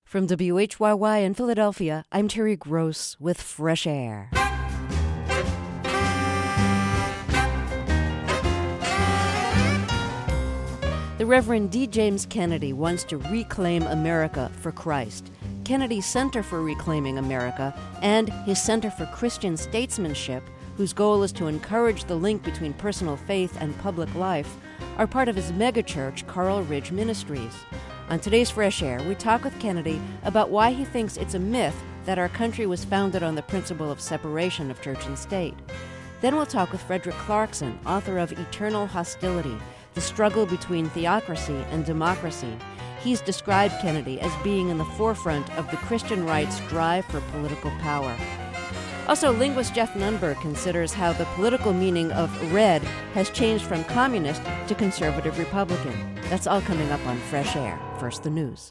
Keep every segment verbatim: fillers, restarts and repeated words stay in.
From W H Y Y in Philadelphia, I'm Terry Gross with Fresh Air. The Reverend D. James Kennedy wants to reclaim America for Christ. Kennedy's Center for Reclaiming America and his Center for Christian Statesmanship, whose goal is to encourage the link between personal faith and public life, are part of his megachurch, Coral Ridge Ministries. On today's Fresh Air, we talk with Kennedy about why he thinks it's a myth that our country was founded on the principle of separation of church and state. Then we'll talk with Frederick Clarkson, author of Eternal Hostility, The Struggle Between Theocracy and Democracy. He's described Kennedy as being in the forefront of the Christian right's drive for political power. Also, linguist Jeff Nunberg considers how the political meaning of red has changed from communist to conservative Republican. That's all coming up on Fresh Air. First, the news.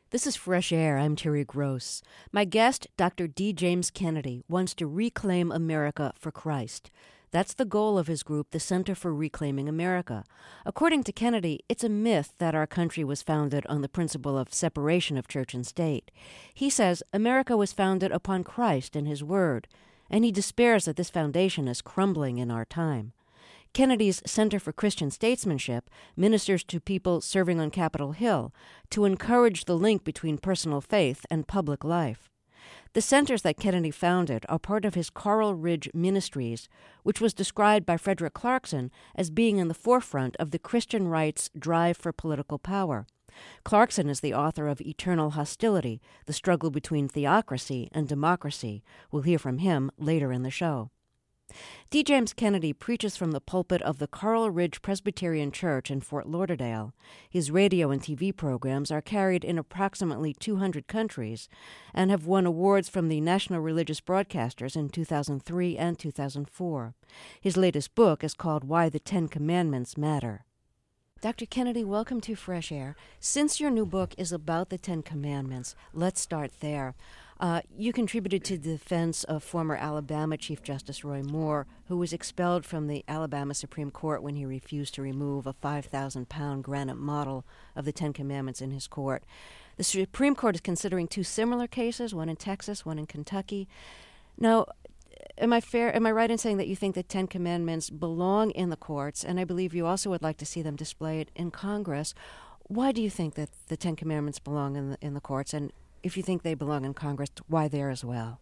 This is Fresh Air. I'm Terry Gross. My guest, Doctor D. James Kennedy, wants to reclaim America for Christ. That's the goal of his group, the Center for Reclaiming America. According to Kennedy, it's a myth that our country was founded on the principle of separation of church and state. He says America was founded upon Christ and his word, and he despairs that this foundation is crumbling in our time. Kennedy's Center for Christian Statesmanship ministers to people serving on Capitol Hill to encourage the link between personal faith and public life. The centers that Kennedy founded are part of his Coral Ridge Ministries, which was described by Frederick Clarkson as being in the forefront of the Christian right's drive for political power. Clarkson is the author of Eternal Hostility, The Struggle Between Theocracy and Democracy. We'll hear from him later in the show. D. James Kennedy preaches from the pulpit of the Coral Ridge Presbyterian Church in Fort Lauderdale. His radio and T V programs are carried in approximately two hundred countries and have won awards from the National Religious Broadcasters in two thousand three and two thousand four. His latest book is called Why the Ten Commandments Matter. Doctor Kennedy, welcome to Fresh Air. Since your new book is about the Ten Commandments, let's start there. Uh, you contributed to the defense of former Alabama Chief Justice Roy Moore, who was expelled from the Alabama Supreme Court when he refused to remove a five thousand pound granite model of the Ten Commandments in his court. The Supreme Court is considering two similar cases, one in Texas, one in Kentucky. Now, am I fair? Am I right in saying that you think the Ten Commandments belong in the courts, and I believe you also would like to see them displayed in Congress? Why do you think that the Ten Commandments belong in the, in the courts, and if you think they belong in Congress, why there as well?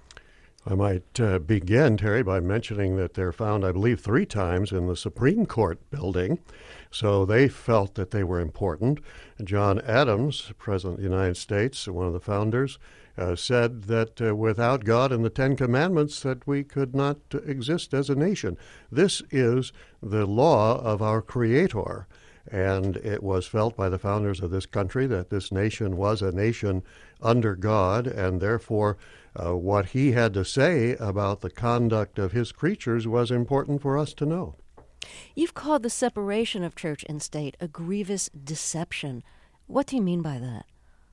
I might uh, begin, Terry, by mentioning that they're found, I believe, three times in the Supreme Court building. So they felt that they were important. John Adams, President of the United States, one of the founders, uh, said that uh, without God and the Ten Commandments, that we could not uh, exist as a nation. This is the law of our Creator. And it was felt by the founders of this country that this nation was a nation under God, and therefore uh, what he had to say about the conduct of his creatures was important for us to know. You've called the separation of church and state a grievous deception. What do you mean by that?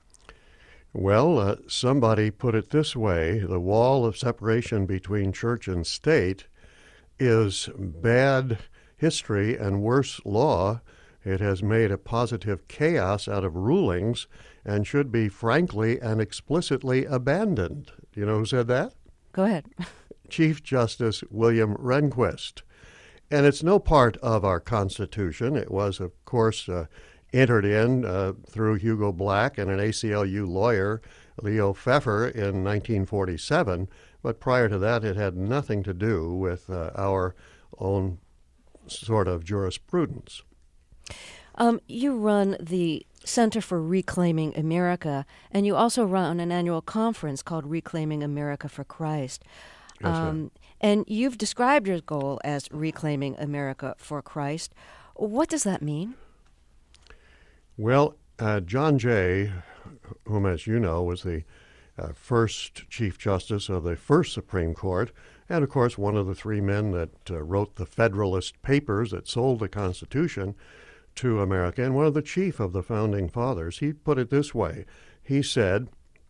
Well, uh, somebody put it this way: the wall of separation between church and state is bad history and worse law. It has made a positive chaos out of rulings and should be frankly and explicitly abandoned. Do you know who said that? Go ahead. Chief Justice William Rehnquist. And it's no part of our Constitution. It was, of course, uh, entered in uh, through Hugo Black and an A C L U lawyer, Leo Pfeffer, in nineteen forty-seven. But prior to that, it had nothing to do with uh, our own sort of jurisprudence. Um, you run the Center for Reclaiming America, and you also run an annual conference called Reclaiming America for Christ. Yes, um, and you've described your goal as Reclaiming America for Christ. What does that mean? Well, uh, John Jay, whom, as you know, was the uh, first Chief Justice of the first Supreme Court, and, of course, one of the three men that uh, wrote the Federalist Papers that sold the Constitution to America, and one of the chief of the Founding Fathers, he put it this way. He said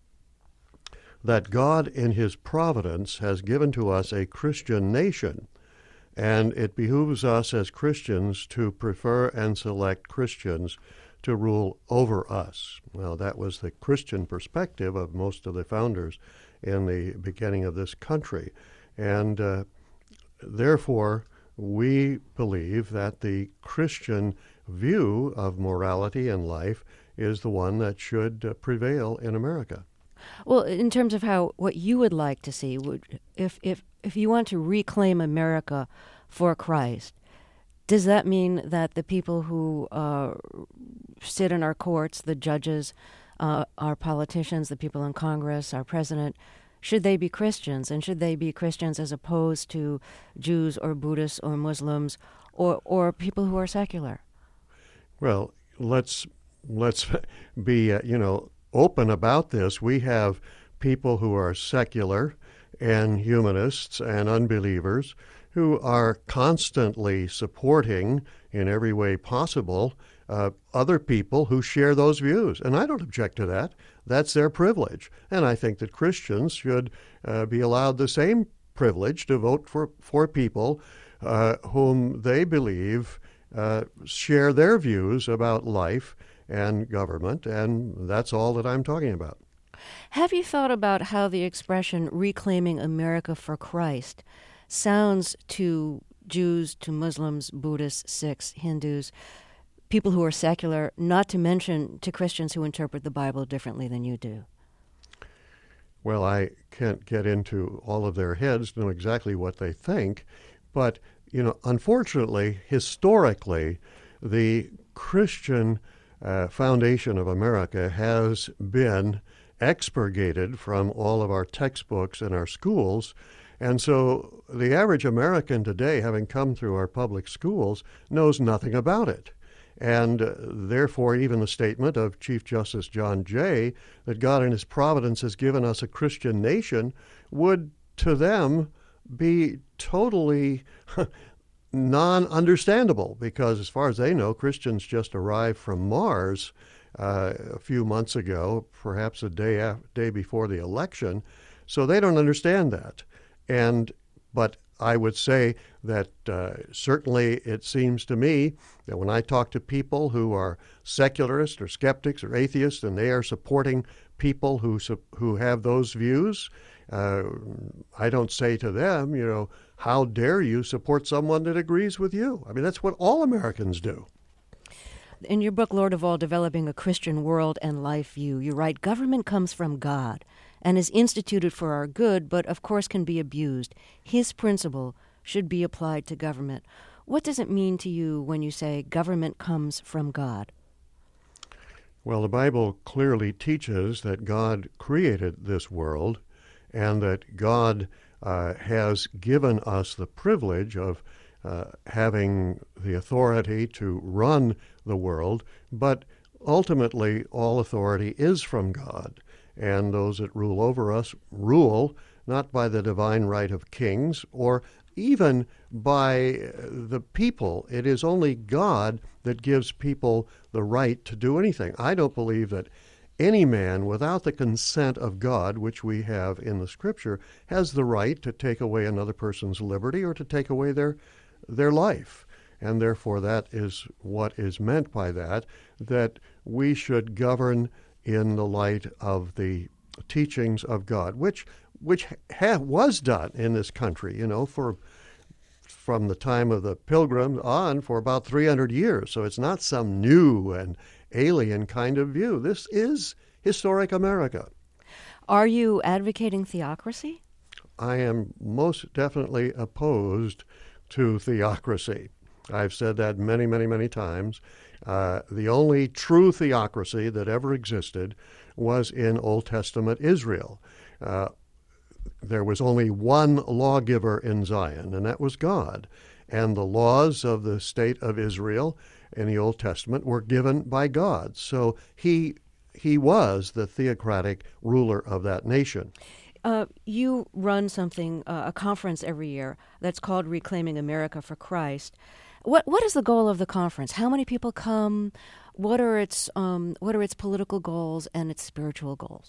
that God in his providence has given to us a Christian nation, and it behooves us as Christians to prefer and select Christians to rule over us. Well, that was the Christian perspective of most of the founders in the beginning of this country. And uh, therefore, we believe that the Christian view of morality and life is the one that should uh, prevail in America. Well, in terms of how what you would like to see, would if if if you want to reclaim America for Christ, does that mean that the people who uh, sit in our courts, the judges, uh, our politicians, the people in Congress, our president, should they be Christians, and should they be Christians as opposed to Jews or Buddhists or Muslims or or people who are secular? Well, let's let's be uh, you know open about this. We have people who are secular and humanists and unbelievers who are constantly supporting in every way possible uh, other people who share those views. And I don't object to that. That's their privilege. And I think that Christians should uh, be allowed the same privilege to vote for, for people uh, whom they believe uh, share their views about life and government. And that's all that I'm talking about. Have you thought about how the expression reclaiming America for Christ sounds to Jews, to Muslims, Buddhists, Sikhs, Hindus, people who are secular, not to mention to Christians who interpret the Bible differently than you do? Well, I can't get into all of their heads to know exactly what they think, but, you know, unfortunately, historically, the Christian uh, foundation of America has been expurgated from all of our textbooks in our schools. And so the average American today, having come through our public schools, knows nothing about it. And uh, therefore, even the statement of Chief Justice John Jay that God in his providence has given us a Christian nation would, to them, be totally non-understandable, because as far as they know, Christians just arrived from Mars uh, a few months ago, perhaps a day af- day before the election. So they don't understand that. And but I would say that uh, certainly it seems to me that when I talk to people who are secularists or skeptics or atheists, and they are supporting people who who have those views, uh, I don't say to them, you know, how dare you support someone that agrees with you? I mean, that's what all Americans do. In your book, Lord of All, Developing a Christian World and Life View, you write, government comes from God and is instituted for our good, but of course can be abused. His principle should be applied to government. What does it mean to you when you say government comes from God? Well, the Bible clearly teaches that God created this world and that God uh, has given us the privilege of uh, having the authority to run the world, but ultimately all authority is from God. And those that rule over us rule not by the divine right of kings or even by the people. It is only God that gives people the right to do anything. I don't believe that any man, without the consent of God, which we have in the Scripture, has the right to take away another person's liberty or to take away their their life. And therefore that is what is meant by that, that we should govern in the light of the teachings of God, which which ha- was done in this country, you know, for from the time of the Pilgrims on for about three hundred years. So it's not some new and alien kind of view. This is historic America. Are you advocating theocracy? I am most definitely opposed to theocracy. I've said that many, many, many times. Uh, the only true theocracy that ever existed was in Old Testament Israel. Uh, there was only one lawgiver in Zion, and that was God. And the laws of the state of Israel in the Old Testament were given by God. So he he was the theocratic ruler of that nation. Uh, you run something, uh, a conference every year that's called Reclaiming America for Christ. What what is the goal of the conference? How many people come? What are its um, what are its political goals and its spiritual goals?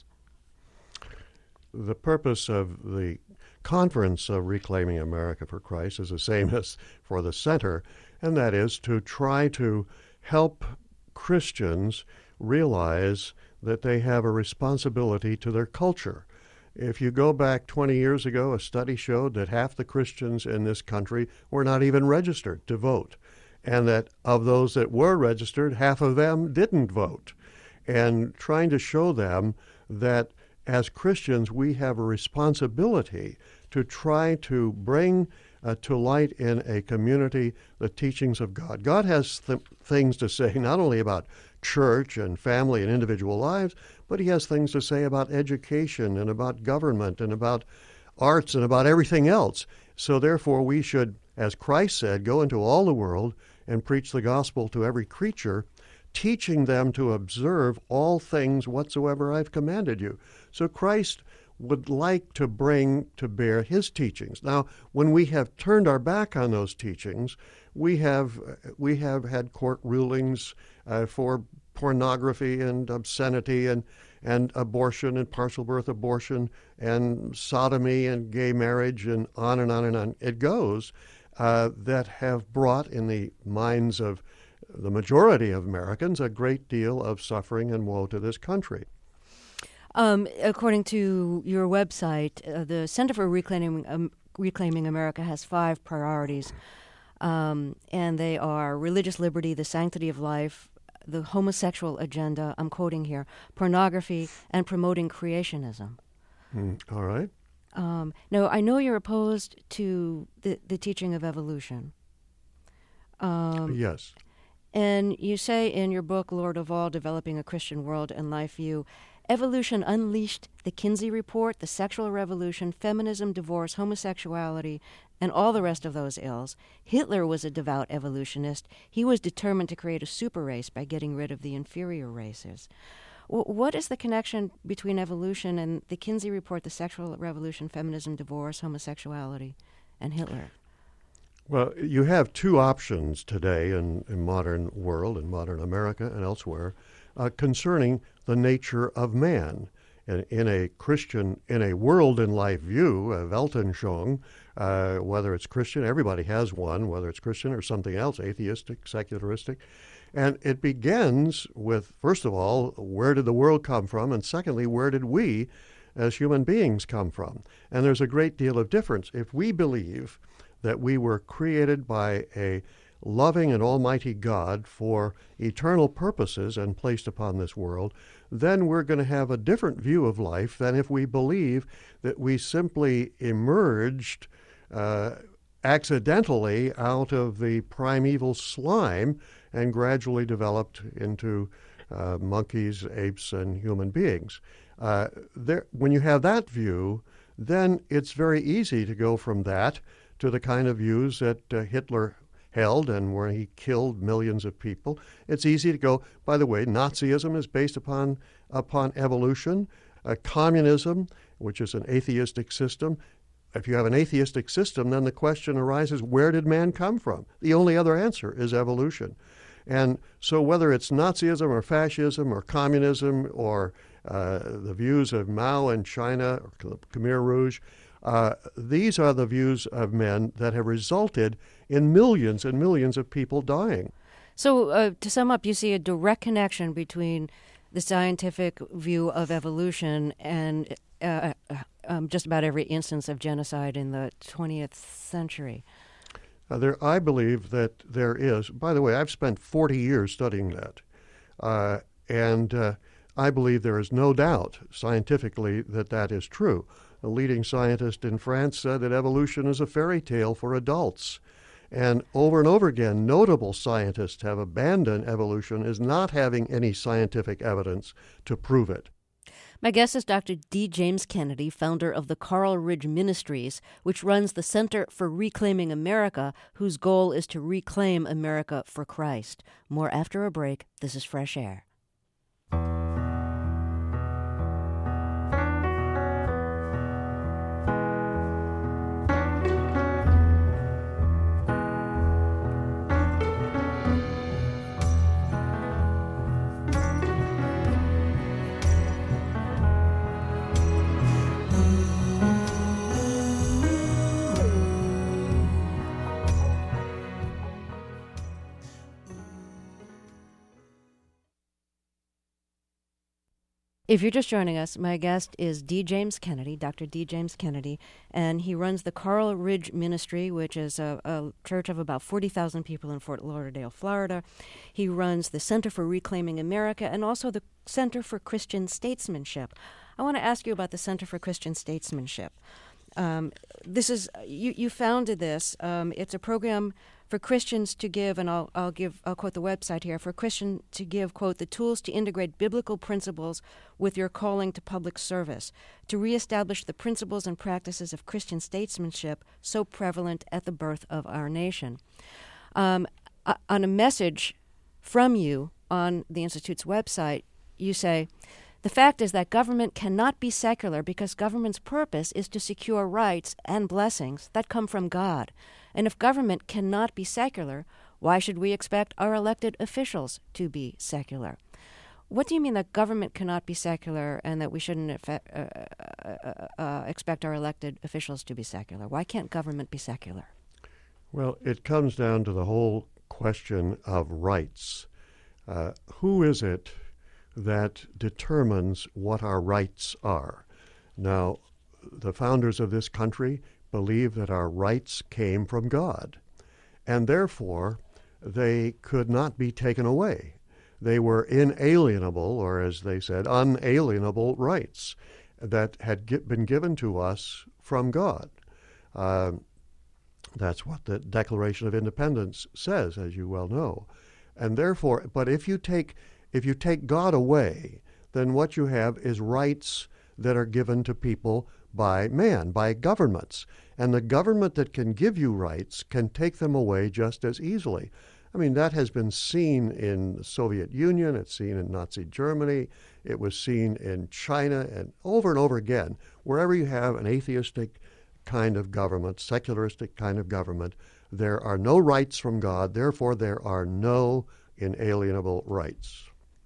The purpose of the conference of Reclaiming America for Christ is the same as for the center, and that is to try to help Christians realize that they have a responsibility to their culture. If you go back twenty years ago, a study showed that half the Christians in this country were not even registered to vote, and that of those that were registered, half of them didn't vote. And trying to show them that as Christians, we have a responsibility to try to bring uh, to light in a community the teachings of God. God has th- things to say not only about church and family and individual lives, but he has things to say about education and about government and about arts and about everything else. So therefore we should, as Christ said, go into all the world and preach the gospel to every creature, teaching them to observe all things whatsoever I've commanded you. So Christ would like to bring to bear his teachings. Now, when we have turned our back on those teachings, we have we have had court rulings uh, for pornography and obscenity and, and abortion and partial birth abortion and sodomy and gay marriage and on and on and on it goes, uh, that have brought in the minds of the majority of Americans a great deal of suffering and woe to this country. Um, according to your website, uh, the Center for Reclaiming, um, Reclaiming America has five priorities, um, and they are religious liberty, the sanctity of life, the homosexual agenda, I'm quoting here, pornography, and promoting creationism. Mm, all right. Um, now, I know you're opposed to the, the teaching of evolution. Um, yes. And you say in your book, Lord of All, Developing a Christian World and Life View, evolution unleashed the Kinsey Report, the sexual revolution, feminism, divorce, homosexuality, and all the rest of those ills. Hitler was a devout evolutionist. He was determined to create a super race by getting rid of the inferior races. W- what is the connection between evolution and the Kinsey Report, the sexual revolution, feminism, divorce, homosexuality, and Hitler? Well, you have two options today in, in modern world, in modern America and elsewhere, uh, concerning the nature of man. And in a Christian, in a world and life view, a Weltanschauung, uh, whether it's Christian, everybody has one, whether it's Christian or something else, atheistic, secularistic. And it begins with, first of all, where did the world come from? And secondly, where did we as human beings come from? And there's a great deal of difference. If we believe that we were created by a loving and almighty God for eternal purposes and placed upon this world, then we're going to have a different view of life than if we believe that we simply emerged uh, accidentally out of the primeval slime and gradually developed into uh, monkeys, apes, and human beings. Uh, there, when you have that view, then it's very easy to go from that to the kind of views that uh, Hitler held and where he killed millions of people. It's easy to go, by the way, Nazism is based upon, upon evolution. Uh, communism, which is an atheistic system, if you have an atheistic system, then the question arises, where did man come from? The only other answer is evolution. And so whether it's Nazism or fascism or communism or uh, the views of Mao in China or Khmer Rouge, Uh, these are the views of men that have resulted in millions and millions of people dying. So uh, to sum up, you see a direct connection between the scientific view of evolution and uh, um, just about every instance of genocide in the twentieth century. Uh, there, I believe that there is. By the way, I've spent forty years studying that. Uh, and uh, I believe there is no doubt scientifically that that is true. A leading scientist in France said that evolution is a fairy tale for adults. And over and over again, notable scientists have abandoned evolution as not having any scientific evidence to prove it. My guest is Doctor D. James Kennedy, founder of the Coral Ridge Ministries, which runs the Center for Reclaiming America, whose goal is to reclaim America for Christ. More after a break. This is Fresh Air. If you're just joining us, my guest is D. James Kennedy, Doctor D. James Kennedy, and he runs the Coral Ridge Ministry, which is a, a church of about forty thousand people in Fort Lauderdale, Florida. He runs the Center for Reclaiming America and also the Center for Christian Statesmanship. I want to ask you about the Center for Christian Statesmanship. Um, this is you, you founded this. Um, it's a program for Christians to give, and I'll I'll give I'll quote the website here, for Christian to give, quote, the tools to integrate biblical principles with your calling to public service, to reestablish the principles and practices of Christian statesmanship so prevalent at the birth of our nation. Um, uh, on a message from you on the Institute's website, you say, the fact is that government cannot be secular because government's purpose is to secure rights and blessings that come from God. And if government cannot be secular, Why should we expect our elected officials to be secular? What do you mean that government cannot be secular and that we shouldn't effect, uh, uh, uh, expect our elected officials to be secular? Why can't government be secular? Well, it comes down to the whole question of rights. Uh, who is it that determines what our rights are? Now, the founders of this country believe that our rights came from God, and therefore they could not be taken away. They were inalienable, or as they said, unalienable rights that had gi- been given to us from God. Uh, that's what the Declaration of Independence says, as you well know. And therefore, but if you take if you take God away, then what you have is rights that are given to people by man, by governments. And the government that can give you rights can take them away just as easily. I mean, that has been seen in the Soviet Union, it's seen in Nazi Germany, it was seen in China, and over and over again, wherever you have an atheistic kind of government, secularistic kind of government, there are no rights from God, therefore there are no inalienable rights.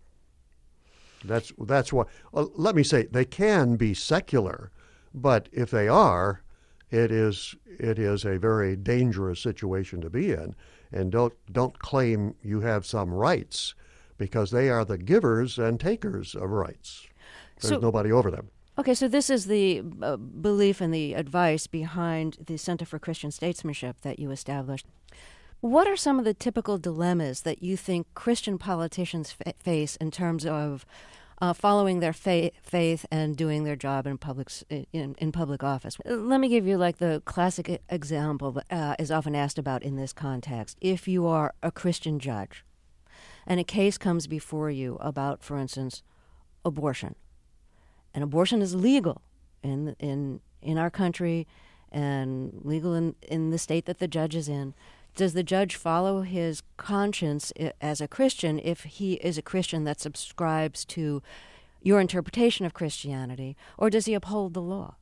That's that's what, uh, let me say, they can be secular, but if they are, it is it is a very dangerous situation to be in. And don't don't claim you have some rights, because they are the givers and takers of rights. There's so, nobody over them. Okay, so this is the uh, belief and the advice behind the Center for Christian Statesmanship that you established. What are some of the typical dilemmas that you think Christian politicians fa- face in terms of uh, following their fa- faith and doing their job in public in, in public office? Let me give you like the classic example that uh, is often asked about in this context. If you are a Christian judge and a case comes before you about, for instance, abortion, and abortion is legal in in in our country and legal in, in the state that the judge is in, does the judge follow his conscience as a Christian if he is a Christian that subscribes to your interpretation of Christianity, or does he uphold the law?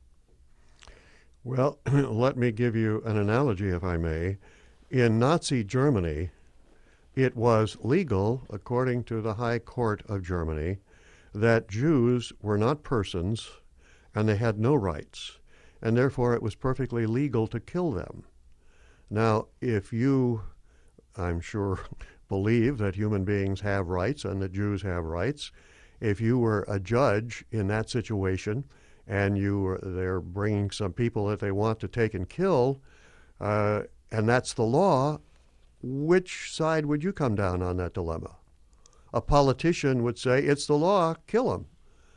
Well, let me give you an analogy, if I may. In Nazi Germany, it was legal, according to the High Court of Germany, that Jews were not persons and they had no rights, and therefore it was perfectly legal to kill them. Now, if you, I'm sure, believe that human beings have rights and that Jews have rights, if you were a judge in that situation and you were, they're bringing some people that they want to take and kill, uh, and that's the law, which side would you come down on that dilemma? A politician would say, it's the law, kill them.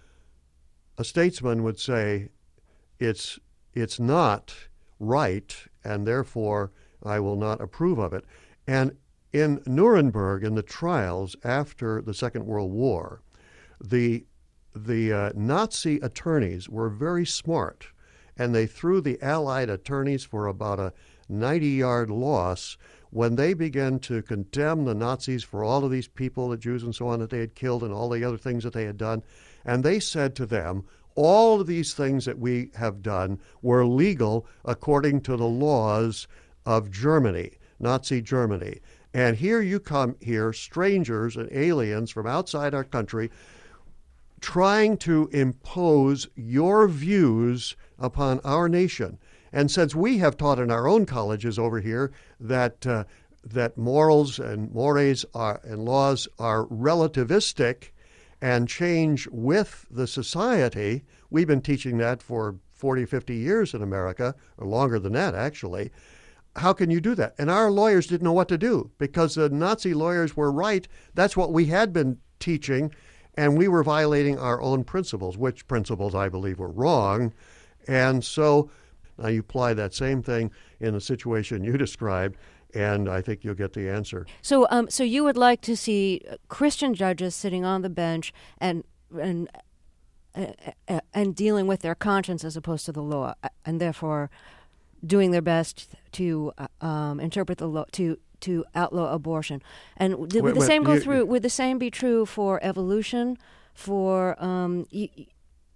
A statesman would say, it's it's not right, and therefore I will not approve of it. And in Nuremberg, in the trials after the Second World War, the the uh, Nazi attorneys were very smart, and they threw the Allied attorneys for about a ninety-yard loss when they began to condemn the Nazis for all of these people, the Jews and so on, that they had killed and all the other things that they had done. And they said to them, all of these things that we have done were legal according to the laws of Germany, Nazi Germany. And here you come here, strangers and aliens from outside our country, trying to impose your views upon our nation. And since we have taught in our own colleges over here that uh, that morals and mores are, and laws are relativistic and change with the society, we've been teaching that for forty, fifty years in America, or longer than that, actually. How can you do that? And our lawyers didn't know what to do because the Nazi lawyers were right. That's what we had been teaching, and we were violating our own principles, which principles I believe were wrong. And so now you apply that same thing in the situation you described, and I think you'll get the answer. So, um, so you would like to see Christian judges sitting on the bench and and uh, and dealing with their conscience as opposed to the law, and therefore doing their best to uh, um, interpret the law to to outlaw abortion. And would wait, the wait, same go you, through? Would the same be true for evolution? For um, you,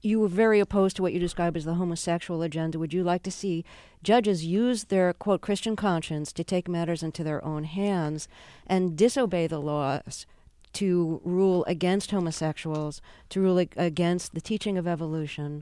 you were very opposed to what you describe as the homosexual agenda. Would you like to see judges use their, quote, Christian conscience to take matters into their own hands and disobey the laws to rule against homosexuals, to rule ag- against the teaching of evolution?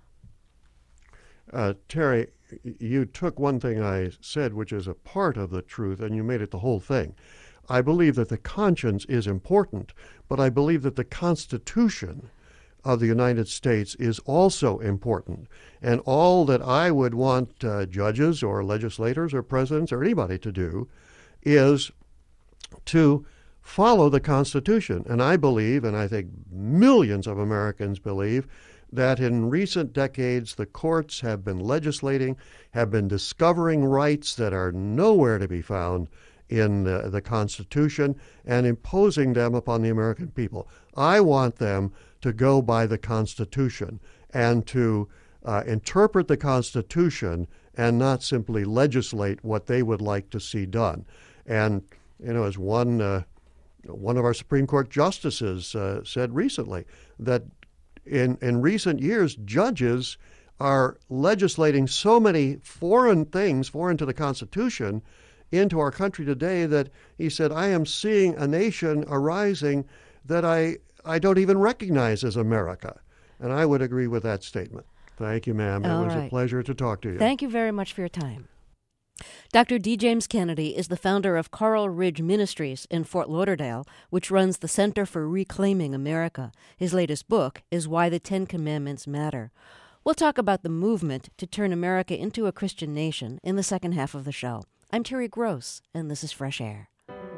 Uh, Terry, you took one thing I said, which is a part of the truth, and you made it the whole thing. I believe that the conscience is important, but I believe that the Constitution of the United States is also important. And all that I would want uh, judges or legislators or presidents or anybody to do is to follow the Constitution. And I believe, and I think millions of Americans believe, that in recent decades the courts have been legislating, have been discovering rights that are nowhere to be found in uh, the Constitution and imposing them upon the American people. I want them to go by the Constitution and to uh, interpret the Constitution and not simply legislate what they would like to see done. And, you know, as one, uh, one of our Supreme Court justices uh, said recently, that in, in recent years, judges are legislating so many foreign things, foreign to the Constitution, into our country today that he said, I am seeing a nation arising that I, I don't even recognize as America. And I would agree with that statement. Thank you, ma'am. It All was right. a pleasure to talk to you. Thank you very much for your time. Doctor D. James Kennedy is the founder of Coral Ridge Ministries in Fort Lauderdale, which runs the Center for Reclaiming America. His latest book is Why the Ten Commandments Matter. We'll talk about the movement to turn America into a Christian nation in the second half of the show. I'm Terry Gross, and this is Fresh Air.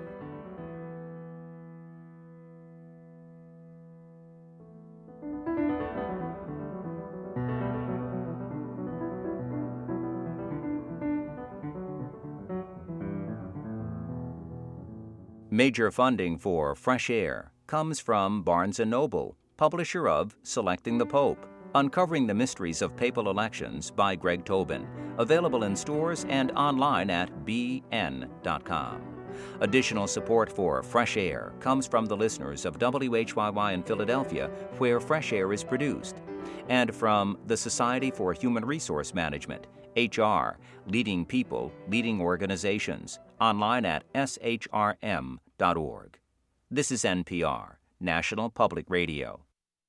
Major funding for Fresh Air comes from Barnes and Noble, publisher of Selecting the Pope, Uncovering the Mysteries of Papal Elections by Greg Tobin, available in stores and online at b n dot com. Additional support for Fresh Air comes from the listeners of W H Y Y in Philadelphia, where Fresh Air is produced, and from the Society for Human Resource Management, H R, Leading People, Leading Organizations, online at s h r m dot org. This is N P R, National Public Radio.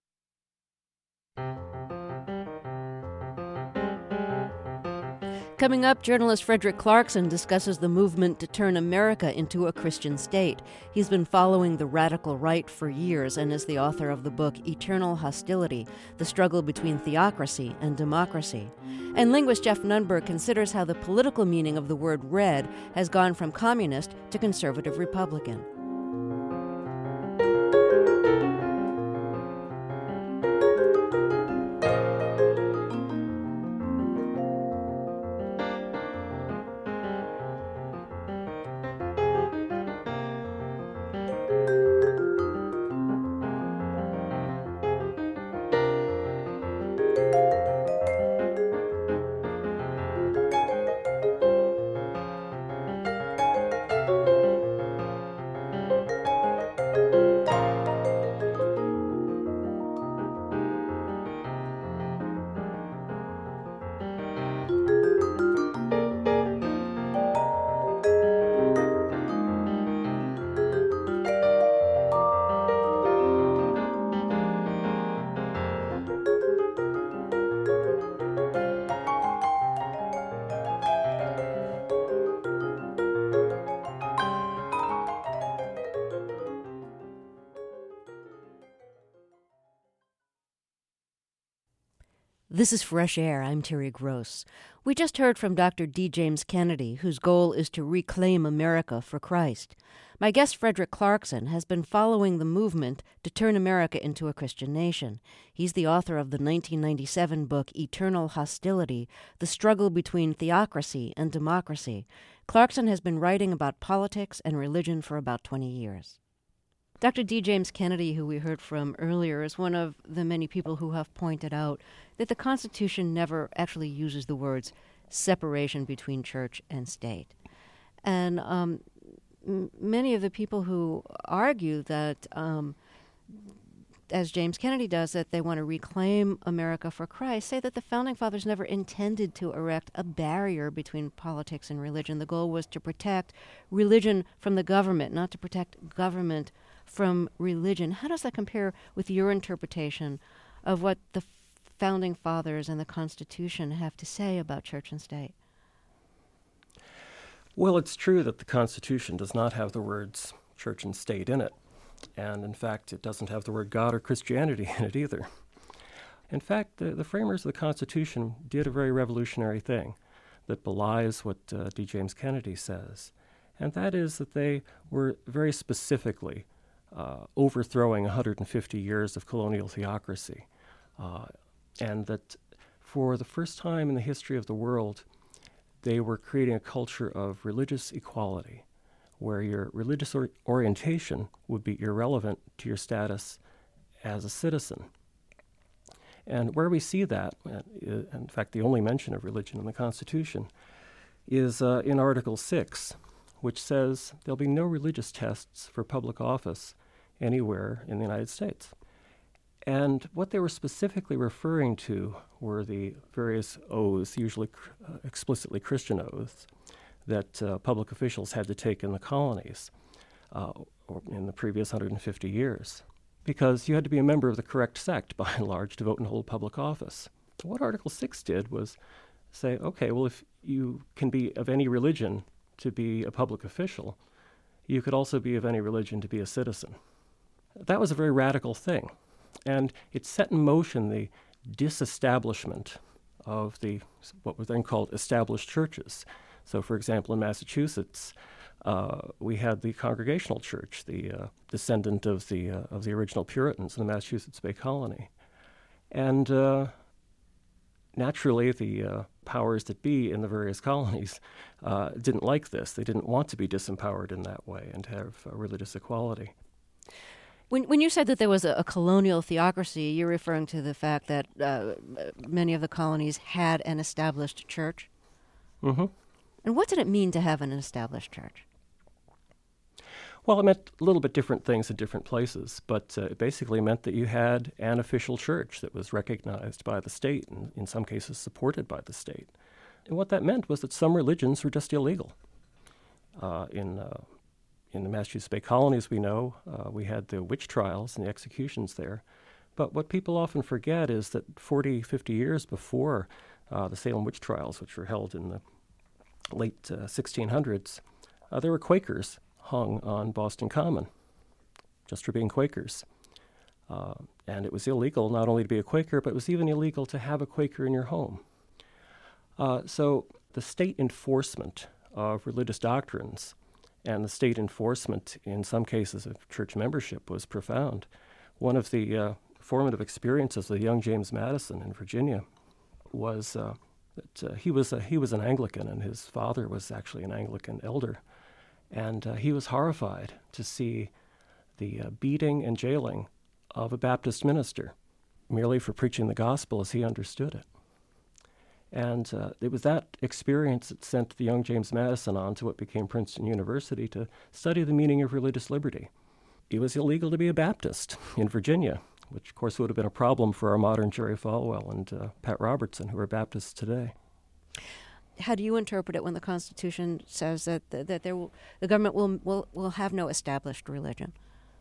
Coming up, journalist Frederick Clarkson discusses the movement to turn America into a Christian state. He's been following the radical right for years and is the author of the book Eternal Hostility, The Struggle Between Theocracy and Democracy. And linguist Jeff Nunberg considers how the political meaning of the word red has gone from communist to conservative Republican. This is Fresh Air. I'm Terry Gross. We just heard from Doctor D. James Kennedy, whose goal is to reclaim America for Christ. My guest, Frederick Clarkson, has been following the movement to turn America into a Christian nation. He's the author of the nineteen ninety-seven book Eternal Hostility, The Struggle Between Theocracy and Democracy. Clarkson has been writing about politics and religion for about twenty years. Doctor D. James Kennedy, who we heard from earlier, is one of the many people who have pointed out that the Constitution never actually uses the words separation between church and state. And um, m- many of the people who argue that um, as James Kennedy does, that they want to reclaim America for Christ, say that the Founding Fathers never intended to erect a barrier between politics and religion. The goal was to protect religion from the government, not to protect government from religion. How does that compare with your interpretation of what the Founding Fathers and the Constitution have to say about church and state? Well, it's true that the Constitution does not have the words church and state in it. And in fact, it doesn't have the word God or Christianity in it either. In fact, the, the framers of the Constitution did a very revolutionary thing that belies what uh, D. James Kennedy says. And that is that they were very specifically uh, overthrowing one hundred fifty years of colonial theocracy. Uh, and that for the first time in the history of the world, they were creating a culture of religious equality, where your religious or- orientation would be irrelevant to your status as a citizen. And where we see that, uh, in fact, the only mention of religion in the Constitution, is uh, in Article six, which says there'll be no religious tests for public office anywhere in the United States. And what they were specifically referring to were the various oaths, usually cr- uh, explicitly Christian oaths, that uh, public officials had to take in the colonies uh, or in the previous one hundred fifty years, because you had to be a member of the correct sect, by and large, to vote and hold public office. What Article six did was say, okay, well, if you can be of any religion to be a public official, you could also be of any religion to be a citizen. That was a very radical thing, and it set in motion the disestablishment of the what were then called established churches. So, for example, in Massachusetts, uh, we had the Congregational Church, the uh, descendant of the uh, of the original Puritans in the Massachusetts Bay Colony, and uh, naturally, the uh, powers that be in the various colonies uh, didn't like this. They didn't want to be disempowered in that way and to have uh, religious equality. When when you said that there was a, a colonial theocracy, you're referring to the fact that uh, many of the colonies had an established church? Mm-hmm. And what did it mean to have an established church? Well, it meant a little bit different things in different places, but uh, it basically meant that you had an official church that was recognized by the state and in some cases supported by the state. And what that meant was that some religions were just illegal. Uh, in uh, in the Massachusetts Bay Colonies, we know, uh, we had the witch trials and the executions there. But what people often forget is that forty, fifty years before uh, the Salem witch trials, which were held in the late uh, sixteen hundreds, uh, there were Quakers hung on Boston Common just for being Quakers. Uh, and it was illegal not only to be a Quaker, but it was even illegal to have a Quaker in your home. Uh, so the state enforcement of religious doctrines and the state enforcement, in some cases, of church membership was profound. One of the uh, formative experiences of young James Madison in Virginia was uh, that uh, he was a, he was an Anglican, and his father was actually an Anglican elder. And uh, he was horrified to see the uh, beating and jailing of a Baptist minister merely for preaching the gospel as he understood it. And uh, it was that experience that sent the young James Madison on to what became Princeton University to study the meaning of religious liberty. It was illegal to be a Baptist in Virginia, which of course would have been a problem for our modern Jerry Falwell and uh, Pat Robertson, who are Baptists today. How do you interpret it when the Constitution says that that, that there will, the government will, will will have no established religion?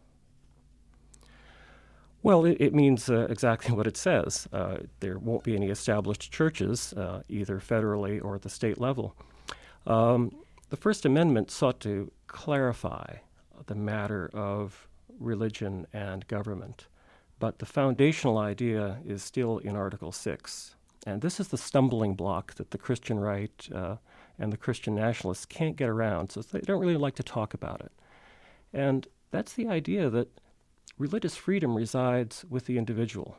Well, it, it means uh, exactly what it says. Uh, there won't be any established churches, uh, either federally or at the state level. Um, the First Amendment sought to clarify the matter of religion and government, but the foundational idea is still in Article six. And this is the stumbling block that the Christian right uh, and the Christian nationalists can't get around, so they don't really like to talk about it. And that's the idea that religious freedom resides with the individual.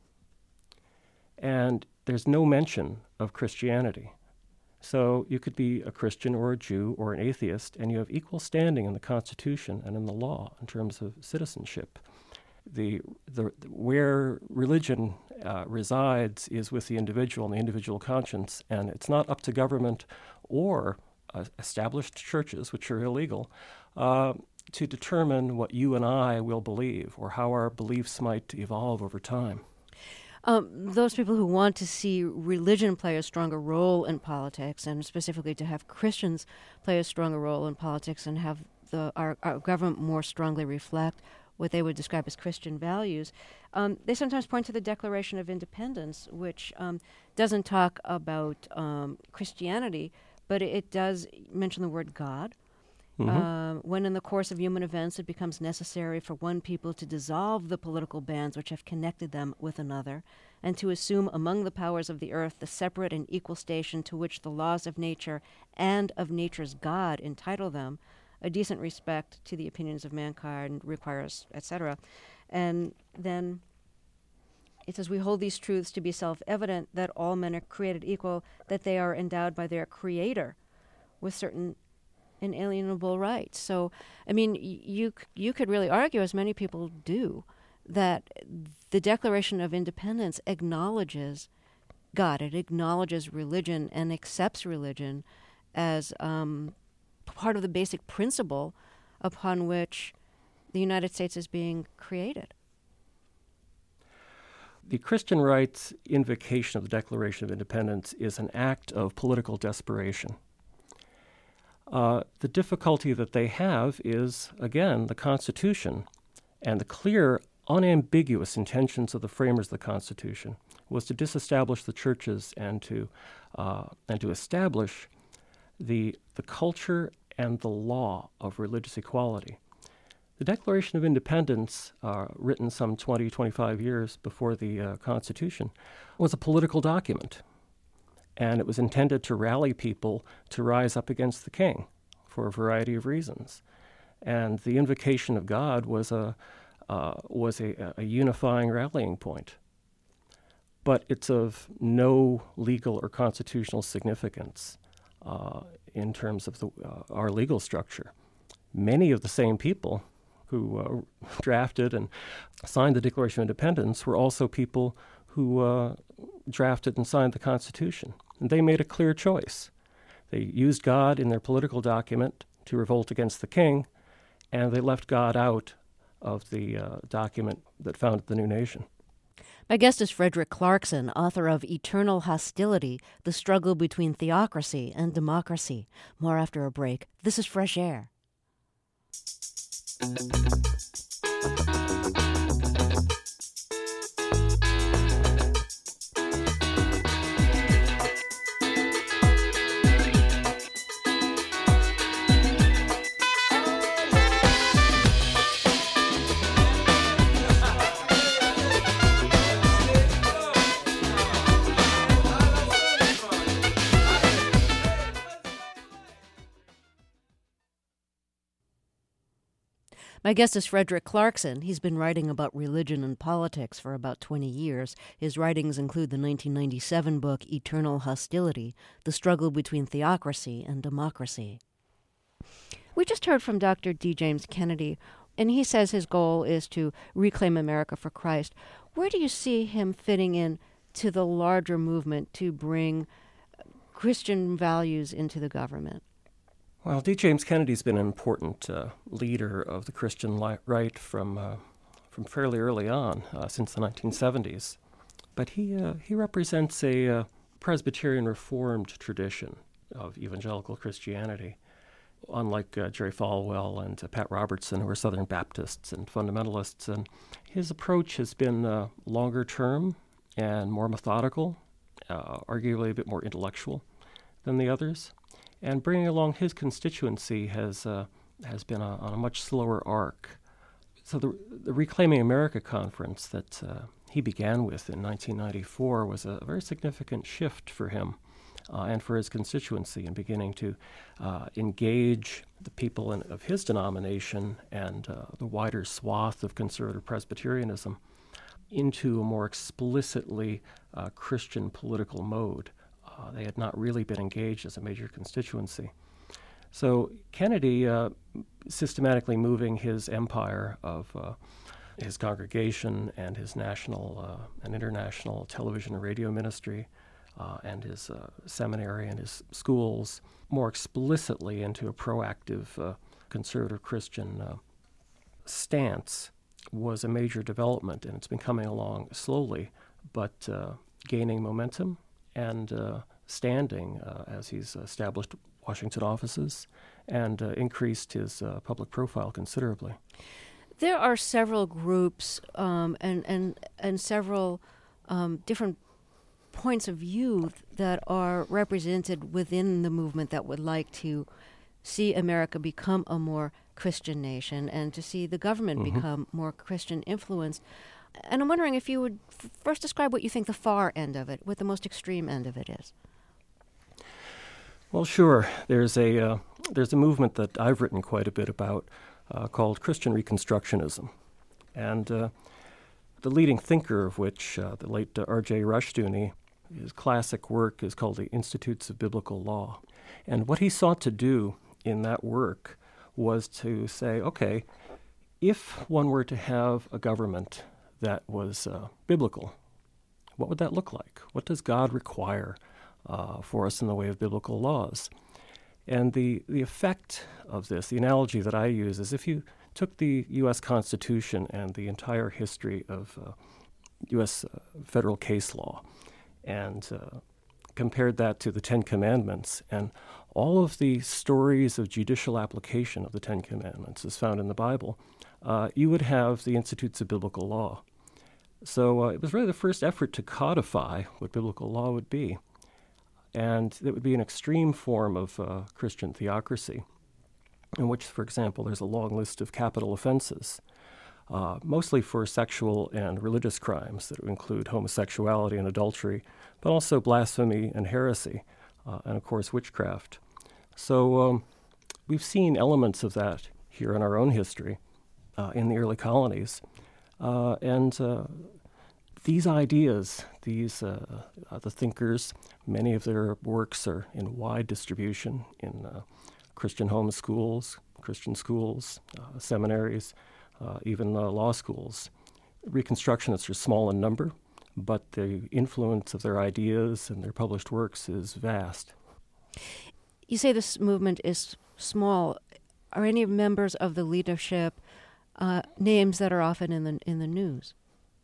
And there's no mention of Christianity. So you could be a Christian or a Jew or an atheist, and you have equal standing in the Constitution and in the law in terms of citizenship. The, the where religion uh, resides is with the individual and the individual conscience, and it's not up to government or uh, established churches, which are illegal, uh, to determine what you and I will believe or how our beliefs might evolve over time. Um, those people who want to see religion play a stronger role in politics, and specifically to have Christians play a stronger role in politics and have the our, our government more strongly reflect what they would describe as Christian values, um, they sometimes point to the Declaration of Independence, which um, doesn't talk about um, Christianity, but it, it does mention the word God. Mm-hmm. Uh, when in the course of human events it becomes necessary for one people to dissolve the political bands which have connected them with another, and to assume among the powers of the earth the separate and equal station to which the laws of nature and of nature's God entitle them, a decent respect to the opinions of mankind requires, et cetera. And then it says, we hold these truths to be self-evident, that all men are created equal, that they are endowed by their Creator with certain inalienable rights. So, I mean, y- you c- you could really argue, as many people do, that the Declaration of Independence acknowledges God. It acknowledges religion and accepts religion as um, part of the basic principle upon which the United States is being created. The Christian rights invocation of the Declaration of Independence is an act of political desperation. Uh, the difficulty that they have is, again, the Constitution and the clear, unambiguous intentions of the framers of the Constitution was to disestablish the churches and to uh, and to establish the the culture and the law of religious equality. The Declaration of Independence, uh, written some twenty, twenty-five years before the uh, Constitution, was a political document. And it was intended to rally people to rise up against the king for a variety of reasons. And the invocation of God was a uh, was a, a unifying rallying point. But it's of no legal or constitutional significance uh, in terms of the, uh, our legal structure. Many of the same people who uh, drafted and signed the Declaration of Independence were also people who uh, drafted and signed the Constitution. And they made a clear choice. They used God in their political document to revolt against the king, and they left God out of the uh, document that founded the new nation. My guest is Frederick Clarkson, author of Eternal Hostility, The Struggle Between Theocracy and Democracy. More after a break. This is Fresh Air. My guest is Frederick Clarkson. He's been writing about religion and politics for about twenty years. His writings include the nineteen ninety-seven book Eternal Hostility, The Struggle Between Theocracy and Democracy. We just heard from Doctor D. James Kennedy, and he says his goal is to reclaim America for Christ. Where do you see him fitting in to the larger movement to bring Christian values into the government? Well, D. James Kennedy's been an important uh, leader of the Christian li- right from uh, from fairly early on, uh, since the nineteen seventies. But he uh, he represents a uh, Presbyterian Reformed tradition of evangelical Christianity, unlike uh, Jerry Falwell and uh, Pat Robertson, who are Southern Baptists and fundamentalists. And his approach has been uh, longer term and more methodical, uh, arguably a bit more intellectual than the others. And bringing along his constituency has uh, has been a, on a much slower arc. So the, the Reclaiming America conference that uh, he began with in nineteen ninety-four was a very significant shift for him uh, and for his constituency in beginning to uh, engage the people in, of his denomination and uh, the wider swath of conservative Presbyterianism into a more explicitly uh, Christian political mode. Uh, they had not really been engaged as a major constituency. So Kennedy, uh, systematically moving his empire of uh, his congregation and his national uh, and international television and radio ministry uh, and his uh, seminary and his schools more explicitly into a proactive uh, conservative Christian uh, stance was a major development, and it's been coming along slowly, but uh, gaining momentum and uh, standing uh, as he's established Washington offices and uh, increased his uh, public profile considerably. There are several groups um, and, and, and several um, different points of view that are represented within the movement that would like to see America become a more Christian nation and to see the government mm-hmm. become more Christian influenced. And I'm wondering if you would f- first describe what you think the far end of it, what the most extreme end of it is. Well, sure. There's a uh, there's a movement that I've written quite a bit about uh, called Christian Reconstructionism. And uh, the leading thinker of which, uh, the late uh, R J Rushdoony, his classic work is called The Institutes of Biblical Law. And what he sought to do in that work was to say, okay, if one were to have a government that was uh, biblical, what would that look like? What does God require uh, for us in the way of biblical laws? And the, the effect of this, the analogy that I use, is if you took the U S Constitution and the entire history of uh, U S uh, federal case law and uh, compared that to the Ten Commandments, and all of the stories of judicial application of the Ten Commandments is found in the Bible, uh, you would have the Institutes of Biblical Law. So uh, it was really the first effort to codify what biblical law would be. And it would be an extreme form of uh, Christian theocracy, in which, for example, there's a long list of capital offenses, uh, mostly for sexual and religious crimes that would include homosexuality and adultery, but also blasphemy and heresy, uh, and, of course, witchcraft. So um, we've seen elements of that here in our own history uh, in the early colonies. Uh, and uh, these ideas, these uh, uh, the thinkers, many of their works are in wide distribution in uh, Christian home schools, Christian schools, uh, seminaries, uh, even uh, law schools. Reconstructionists are small in number, but the influence of their ideas and their published works is vast. You say this movement is small. Are any members of the leadership uh, names that are often in the in the news?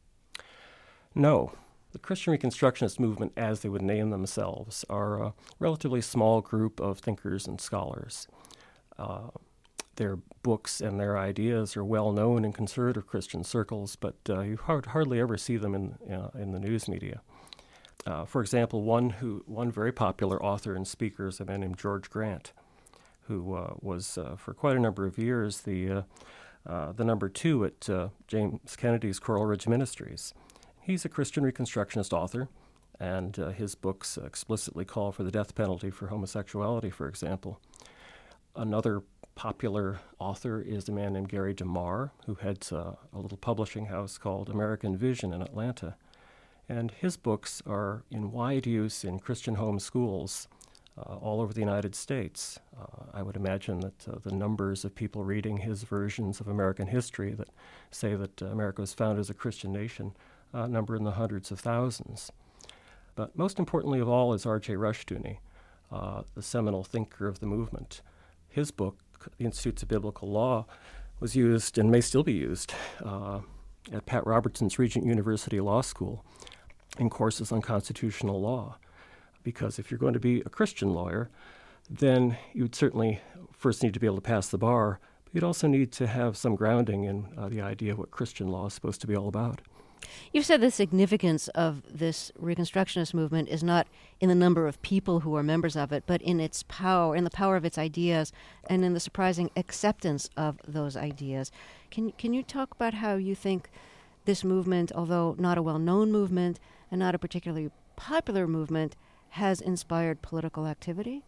No. The Christian Reconstructionist movement, as they would name themselves, are a relatively small group of thinkers and scholars. Uh, their books and their ideas are well known in conservative Christian circles, but uh, you hard, hardly ever see them in uh, in the news media. Uh, for example, one who one very popular author and speaker is a man named George Grant, who uh, was uh, for quite a number of years the uh, uh, the number two at uh, James Kennedy's Coral Ridge Ministries. He's a Christian Reconstructionist author, and uh, his books explicitly call for the death penalty for homosexuality, for example. Another popular author is a man named Gary DeMar, who heads uh, a little publishing house called American Vision in Atlanta. And his books are in wide use in Christian home schools uh, all over the United States. Uh, I would imagine that uh, the numbers of people reading his versions of American history that say that uh, America was founded as a Christian nation uh, number in the hundreds of thousands. But most importantly of all is R J Rushdoony, uh, the seminal thinker of the movement. His book, The Institutes of Biblical Law, was used and may still be used uh, at Pat Robertson's Regent University Law School in courses on constitutional law. Because if you're going to be a Christian lawyer, then you would certainly first need to be able to pass the bar, but you'd also need to have some grounding in uh, the idea of what Christian law is supposed to be all about. You've said the significance of this Reconstructionist movement is not in the number of people who are members of it, but in its power, in the power of its ideas, and in the surprising acceptance of those ideas. Can can you talk about how you think this movement, although not a well-known movement and not a particularly popular movement, has inspired political activity?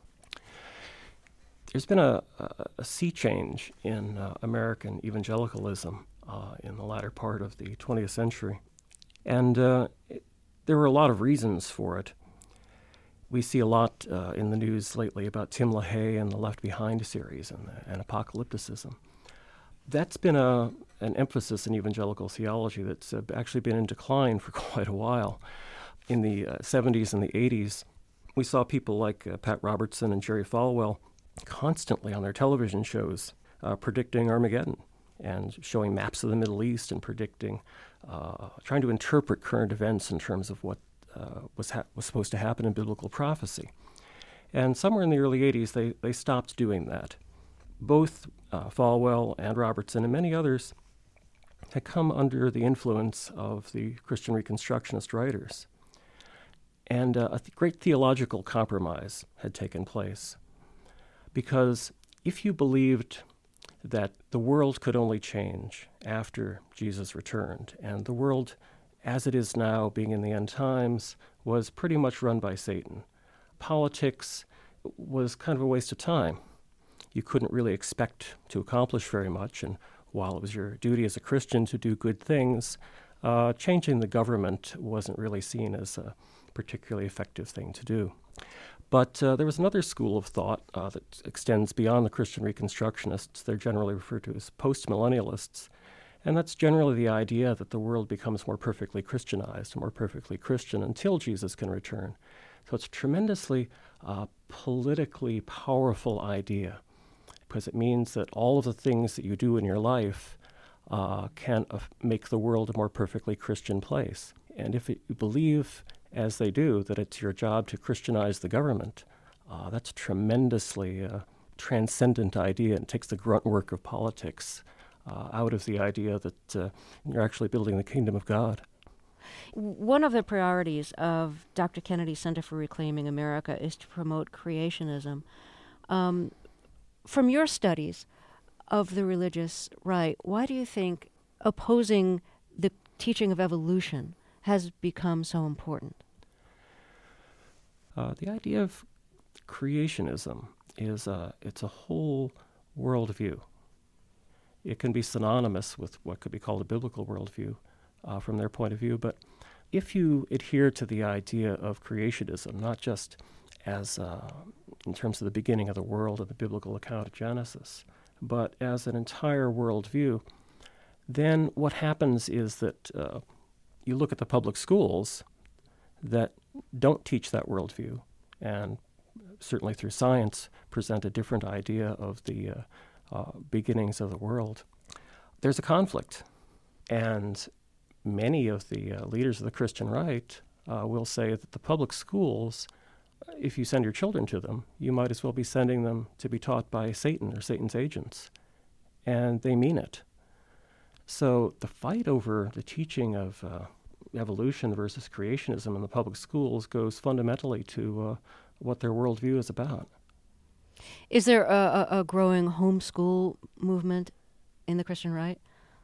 There's been a, a, a sea change in uh, American evangelicalism Uh, in the latter part of the twentieth century. And uh, it, there were a lot of reasons for it. We see a lot uh, in the news lately about Tim LaHaye and the Left Behind series and, and apocalypticism. That's been a, an emphasis in evangelical theology that's uh, actually been in decline for quite a while. In the uh, seventies and the eighties, we saw people like uh, Pat Robertson and Jerry Falwell constantly on their television shows uh, predicting Armageddon and showing maps of the Middle East and predicting, uh, trying to interpret current events in terms of what uh, was, ha- was supposed to happen in biblical prophecy. And somewhere in the early eighties, they, they stopped doing that. Both uh, Falwell and Robertson and many others had come under the influence of the Christian Reconstructionist writers. And uh, a th- great theological compromise had taken place. Because if you believed that the world could only change after Jesus returned, and the world as it is now, being in the end times, was pretty much run by Satan, politics was kind of a waste of time. You couldn't really expect to accomplish very much, and while it was your duty as a Christian to do good things, uh, changing the government wasn't really seen as a particularly effective thing to do. But uh, there was another school of thought uh, that extends beyond the Christian Reconstructionists. They're generally referred to as post-millennialists, and that's generally the idea that the world becomes more perfectly Christianized and more perfectly Christian until Jesus can return. So it's a tremendously uh, politically powerful idea, because it means that all of the things that you do in your life uh, can uh, make the world a more perfectly Christian place. And if it, you believe, as they do, that it's your job to Christianize the government, uh, that's a tremendously uh, transcendent idea, and it takes the grunt work of politics uh, out of the idea that uh, you're actually building the kingdom of God. One of the priorities of Doctor Kennedy's Center for Reclaiming America is to promote creationism. Um, from your studies of the religious right, why do you think opposing the teaching of evolution has become so important? Uh, the idea of creationism is uh, it's a whole worldview. It can be synonymous with what could be called a biblical worldview uh, from their point of view, but if you adhere to the idea of creationism, not just as uh, in terms of the beginning of the world and the biblical account of Genesis, but as an entire worldview, then what happens is that uh, you look at the public schools that don't teach that worldview, and certainly through science present a different idea of the uh, uh, beginnings of the world. There's a conflict, and many of the uh, leaders of the Christian right uh, will say that the public schools, if you send your children to them, you might as well be sending them to be taught by Satan or Satan's agents, and they mean it. So the fight over the teaching of uh, evolution versus creationism in the public schools goes fundamentally to uh, what their worldview is about. Is there a, a, a growing homeschool movement in the Christian right?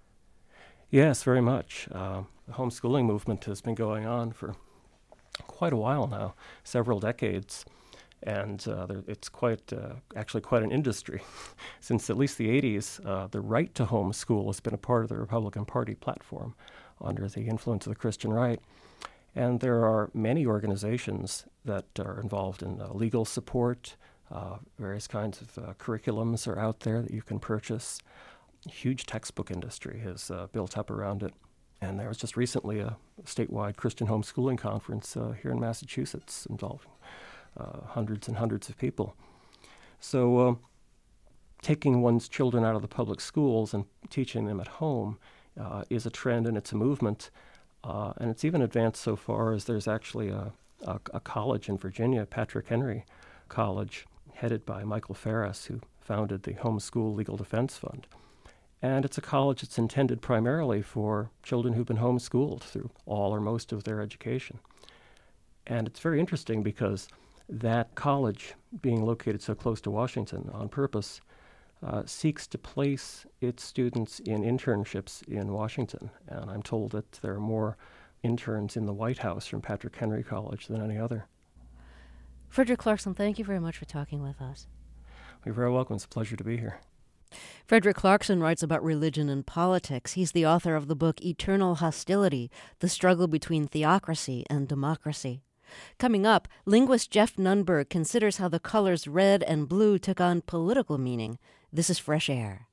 Yes, very much. Uh, the homeschooling movement has been going on for quite a while now, several decades, and uh, there, it's quite, uh, actually quite an industry. Since at least the eighties, uh, the right to homeschool has been a part of the Republican Party platform under the influence of the Christian right. And there are many organizations that are involved in uh, legal support. Uh, various kinds of uh, curriculums are out there that you can purchase. A huge textbook industry has uh, built up around it. And there was just recently a statewide Christian homeschooling conference uh, here in Massachusetts involving uh, hundreds and hundreds of people. So uh, taking one's children out of the public schools and teaching them at home uh, is a trend, and it's a movement. Uh, and it's even advanced so far as there's actually a, a, a college in Virginia, Patrick Henry College, headed by Michael Farris, who founded the Homeschool Legal Defense Fund. And it's a college that's intended primarily for children who've been homeschooled through all or most of their education. And it's very interesting because that college, being located so close to Washington on purpose, uh, seeks to place its students in internships in Washington. And I'm told that there are more interns in the White House from Patrick Henry College than any other. Frederick Clarkson, thank you very much for talking with us. You're very welcome. It's a pleasure to be here. Frederick Clarkson writes about religion and politics. He's the author of the book Eternal Hostility, The Struggle Between Theocracy and Democracy. Coming up, linguist Jeff Nunberg considers how the colors red and blue took on political meaning. This is Fresh Air.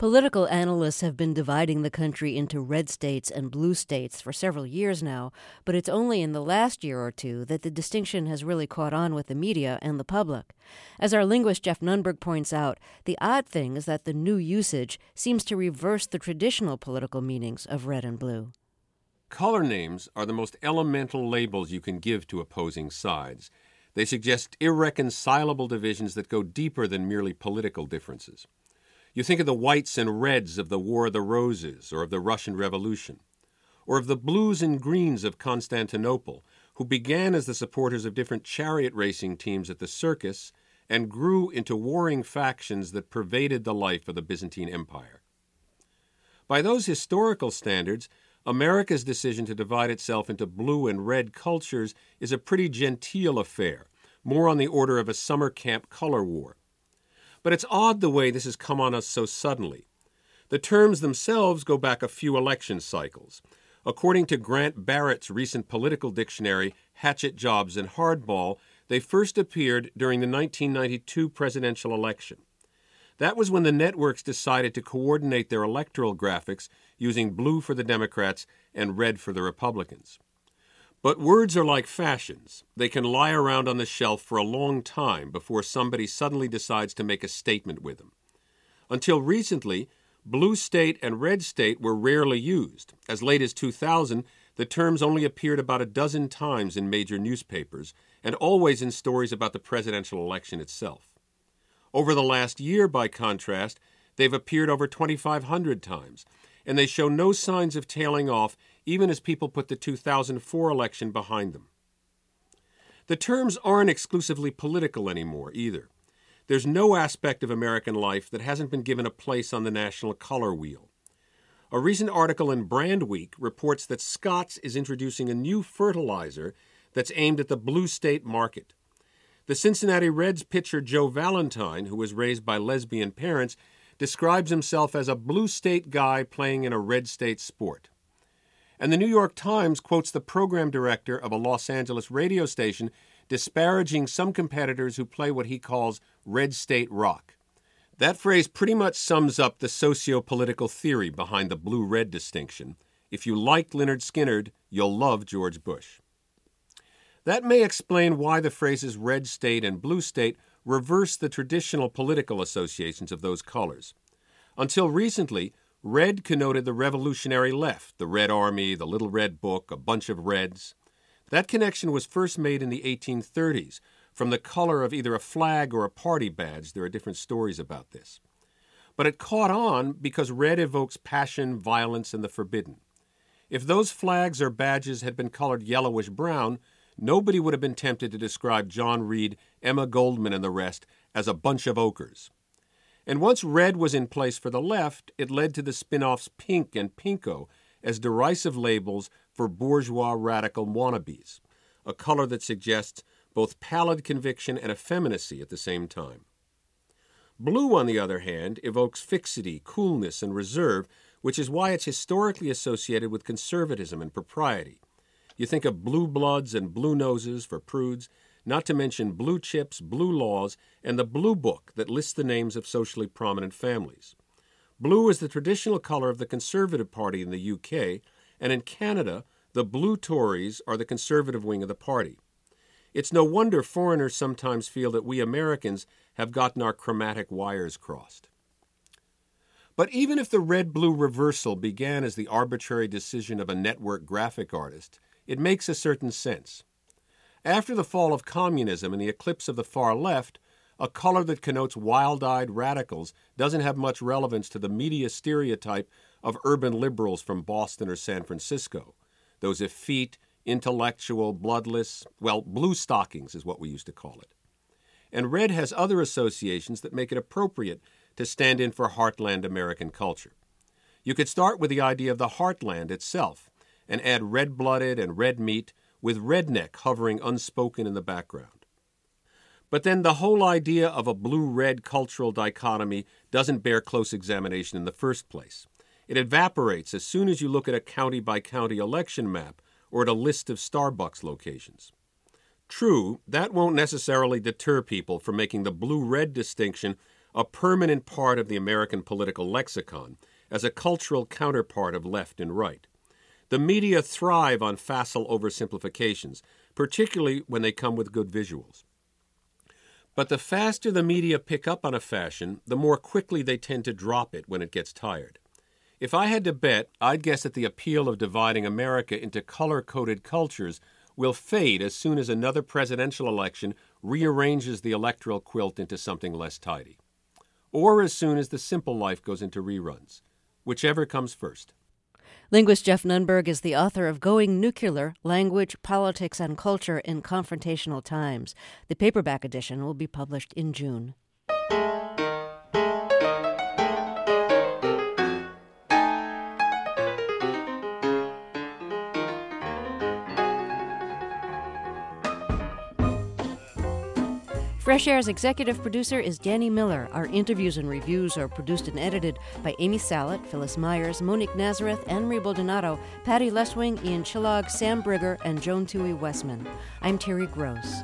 Political analysts have been dividing the country into red states and blue states for several years now, but it's only in the last year or two that the distinction has really caught on with the media and the public. As our linguist Jeff Nunberg points out, the odd thing is that the new usage seems to reverse the traditional political meanings of red and blue. Color names are the most elemental labels you can give to opposing sides. They suggest irreconcilable divisions that go deeper than merely political differences. You think of the whites and reds of the War of the Roses or of the Russian Revolution, or of the blues and greens of Constantinople, who began as the supporters of different chariot racing teams at the circus and grew into warring factions that pervaded the life of the Byzantine Empire. By those historical standards, America's decision to divide itself into blue and red cultures is a pretty genteel affair, more on the order of a summer camp color war. But it's odd the way this has come on us so suddenly. The terms themselves go back a few election cycles. According to Grant Barrett's recent political dictionary, Hatchet Jobs and Hardball, they first appeared during the nineteen ninety-two presidential election. That was when the networks decided to coordinate their electoral graphics using blue for the Democrats and red for the Republicans. But words are like fashions. They can lie around on the shelf for a long time before somebody suddenly decides to make a statement with them. Until recently, blue state and red state were rarely used. As late as two thousand, the terms only appeared about a dozen times in major newspapers, and always in stories about the presidential election itself. Over the last year, by contrast, they've appeared over twenty-five hundred times, and they show no signs of tailing off even as people put the two thousand four election behind them. The terms aren't exclusively political anymore, either. There's no aspect of American life that hasn't been given a place on the national color wheel. A recent article in Brand Week reports that Scotts is introducing a new fertilizer that's aimed at the blue state market. The Cincinnati Reds pitcher Joe Valentine, who was raised by lesbian parents, describes himself as a blue state guy playing in a red state sport. And the New York Times quotes the program director of a Los Angeles radio station disparaging some competitors who play what he calls red state rock. That phrase pretty much sums up the socio-political theory behind the blue-red distinction. If you liked Lynyrd Skynyrd, you'll love George Bush. That may explain why the phrases red state and blue state reverse the traditional political associations of those colors. Until recently, red connoted the revolutionary left, the Red Army, the Little Red Book, a bunch of reds. That connection was first made in the eighteen thirties, from the color of either a flag or a party badge. There are different stories about this. But it caught on because red evokes passion, violence, and the forbidden. If those flags or badges had been colored yellowish-brown, nobody would have been tempted to describe John Reed, Emma Goldman, and the rest as a bunch of ochres. And once red was in place for the left, it led to the spin-offs pink and pinko as derisive labels for bourgeois radical wannabes, a color that suggests both pallid conviction and effeminacy at the same time. Blue, on the other hand, evokes fixity, coolness, and reserve, which is why it's historically associated with conservatism and propriety. You think of blue bloods and blue noses for prudes, not to mention blue chips, blue laws, and the Blue Book that lists the names of socially prominent families. Blue is the traditional color of the Conservative Party in the U K, and in Canada, the blue Tories are the conservative wing of the party. It's no wonder foreigners sometimes feel that we Americans have gotten our chromatic wires crossed. But even if the red-blue reversal began as the arbitrary decision of a network graphic artist, it makes a certain sense. After the fall of communism and the eclipse of the far left, a color that connotes wild-eyed radicals doesn't have much relevance to the media stereotype of urban liberals from Boston or San Francisco. Those effete, intellectual, bloodless, well, blue stockings is what we used to call it. And red has other associations that make it appropriate to stand in for heartland American culture. You could start with the idea of the heartland itself and add red-blooded and red meat with redneck hovering unspoken in the background. But then the whole idea of a blue-red cultural dichotomy doesn't bear close examination in the first place. It evaporates as soon as you look at a county-by-county election map or at a list of Starbucks locations. True, that won't necessarily deter people from making the blue-red distinction a permanent part of the American political lexicon, as a cultural counterpart of left and right. The media thrive on facile oversimplifications, particularly when they come with good visuals. But the faster the media pick up on a fashion, the more quickly they tend to drop it when it gets tired. If I had to bet, I'd guess that the appeal of dividing America into color-coded cultures will fade as soon as another presidential election rearranges the electoral quilt into something less tidy, or as soon as The Simple Life goes into reruns, whichever comes first. Linguist Jeff Nunberg is the author of Going Nuclear, Language, Politics, and Culture in Confrontational Times. The paperback edition will be published in June. Fresh Air's executive producer is Danny Miller. Our interviews and reviews are produced and edited by Amy Salet, Phyllis Myers, Monique Nazareth, Anne-Marie Baldonado, Patty Leswing, Ian Chillog, Sam Brigger, and Joan Toohey Westman. I'm Terry Gross.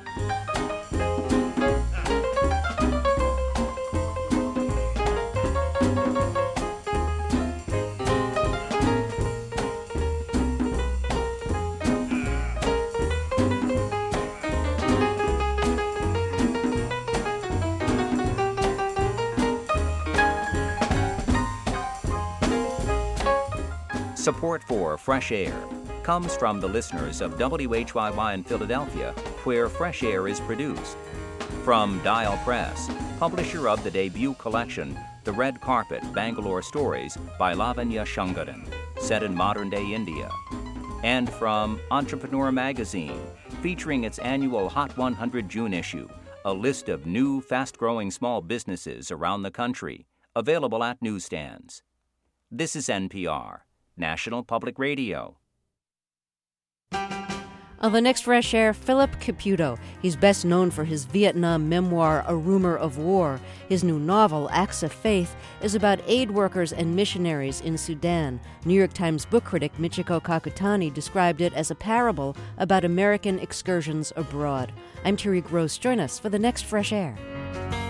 Support for Fresh Air comes from the listeners of W H Y Y in Philadelphia, where Fresh Air is produced. From Dial Press, publisher of the debut collection, The Red Carpet, Bangalore Stories by Lavanya Shankaran, set in modern-day India. And from Entrepreneur Magazine, featuring its annual Hot one hundred June issue, a list of new, fast-growing small businesses around the country, available at newsstands. This is N P R, National Public Radio. On the next Fresh Air, Philip Caputo. He's best known for his Vietnam memoir, A Rumor of War. His new novel, Acts of Faith, is about aid workers and missionaries in Sudan. New York Times book critic Michiko Kakutani described it as a parable about American excursions abroad. I'm Terry Gross. Join us for the next Fresh Air.